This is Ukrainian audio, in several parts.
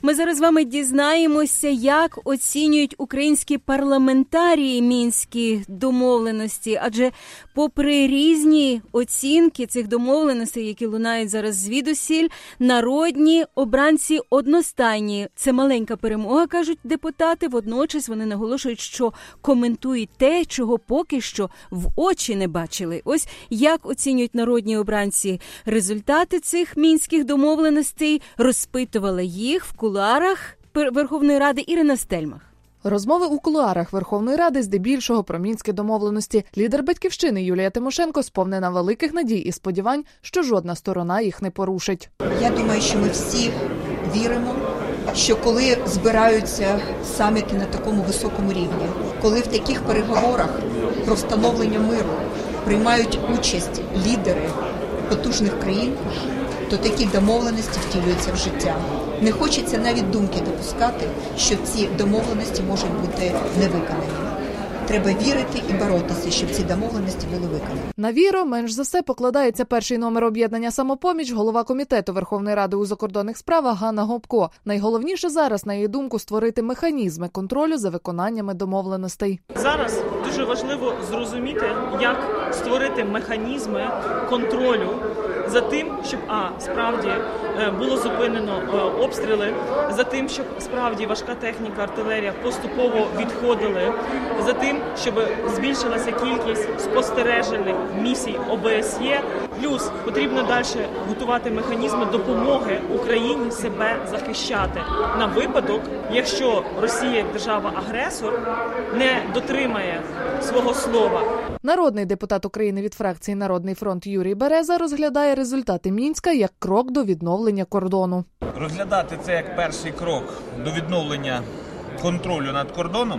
Ми зараз з вами дізнаємося, як оцінюють українські парламентарії мінські домовленості. Адже попри різні оцінки цих домовленостей, які лунають зараз звідусіль, народні обранці одностайні. Це маленька перемога, кажуть депутати. Водночас вони наголошують, що коментують те, чого поки що в очі не бачили. Ось як оцінюють народні обранці результати цих мінських домовленостей, розпитувала їх в кулуарах Верховної Ради Ірина Стельмах. Розмови у кулуарах Верховної Ради здебільшого про мінські домовленості. Лідер «Батьківщини» Юлія Тимошенко сповнена великих надій і сподівань, що жодна сторона їх не порушить. Я думаю, що ми всі віримо, що коли збираються саміти на такому високому рівні, коли в таких переговорах про встановлення миру приймають участь лідери потужних країн, то такі домовленості втілюються в життя. Не хочеться навіть думки допускати, що ці домовленості можуть бути невиконані. Треба вірити і боротися, щоб ці домовленості були виконані. На віру менш за все покладається перший номер об'єднання «Самопоміч» голова Комітету Верховної Ради у закордонних справах Ганна Гопко. Найголовніше зараз, на її думку, створити механізми контролю за виконаннями домовленостей. Зараз дуже важливо зрозуміти, як створити механізми контролю за тим, щоб справді було зупинено обстріли, за тим, щоб справді важка техніка, артилерія поступово відходили, за тим, щоб збільшилася кількість спостережених місій ОБСЄ. Плюс потрібно далі готувати механізми допомоги Україні себе захищати на випадок, якщо Росія, як держава-агресор, не дотримає свого слова. Народний депутат України від фракції «Народний фронт» Юрій Береза розглядає результати Мінська як крок до відновлення кордону. Розглядати це як перший крок до відновлення контролю над кордоном,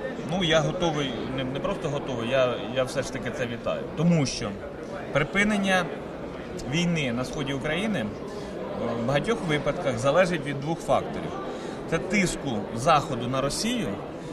я готовий, не просто готовий, я все ж таки це вітаю. Тому що припинення війни на сході України в багатьох випадках залежить від двох факторів. Це тиску Заходу на Росію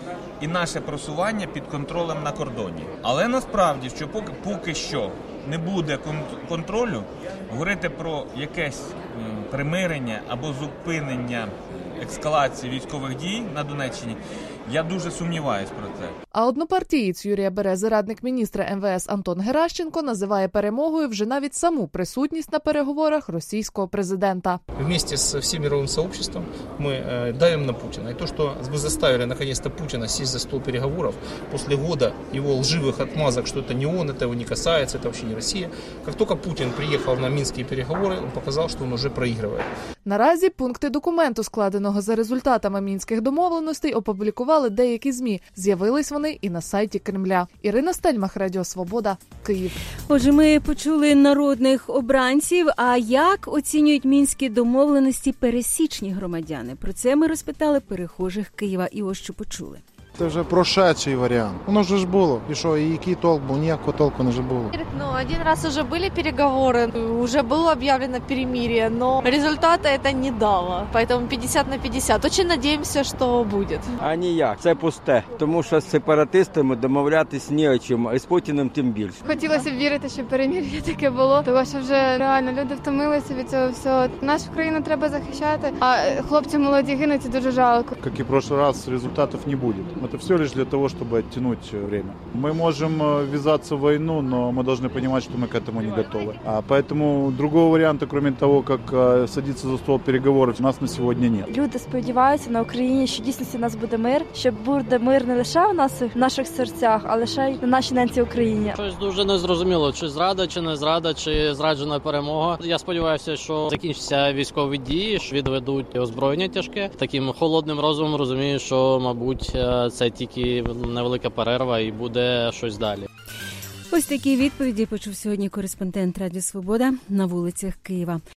і наше просування під контролем на кордоні. Але насправді, що поки що не буде контролю, говорити про якесь примирення або зупинення ескалації військових дій на Донеччині, я дуже сумніваюсь про це. А однопартієць Юрія Берези, радник міністра МВС Антон Геращенко, називає перемогою вже навіть саму присутність на переговорах російського президента. Вместе с всем мировым сообществом мы давим на Путина. И то, что вы заставили наконец-то Путина сесть за стол переговоров после года его лживых отмазок, что это не он, это его не касается, это вообще не Россия. Как только Путин приехал на минские переговоры, он показал, что он уже проигрывает. Наразі пункти документу, складеного за результатами мінських домовленостей, опублікували деякі ЗМІ. З'явились вони і на сайті Кремля. Ірина Стельмах, Радіо Свобода, Київ. Отже, ми почули народних обранців. А як оцінюють мінські домовленості пересічні громадяни? Про це ми розпитали перехожих Києва. І ось що почули. Це вже прошедший варіант. Воно ж було. І що, і який толк був? Ніякого толку не було. Один раз уже были переговоры, уже было объявлено перемирие, но результата это не дало. Поэтому 50 на 50. Очень надеемся, что будет. А ніяк. Це пусте. Тому що з сепаратистами домовлятись ні о чому, і з Путіним тим більше. Хотілося б вірити, що перемир'я таке було, тому що вже реально люди втомилися від цього всього. Нашу країну треба захищати, а хлопці молоді гинуть, це дуже жалко. Як і в прошлый раз, результатів не буде. Это все лишь для того, чтобы оттянуть время. Мы можем ввязаться в войну, но мы должны понимать, что мы к этому не готовы. Поэтому другого варианта, кроме того, как садиться за стол переговоров, у нас на сьогодні нет. Люди сподіваються на Україні, що дійсно у нас буде мир, що буде мир не лише в наших серцях, а лише й на нашій ненці Україні. Щось дуже незрозуміло, чи зрада, чи не зрада, чи зраджена перемога. Я сподіваюся, що закінчаться військові дії, що відведуть озброєння тяжке. Таким холодним розумом розумію, що, мабуть, це тільки невелика перерва і буде щось далі. Ось такі відповіді почув сьогодні кореспондент Радіо Свобода на вулицях Києва.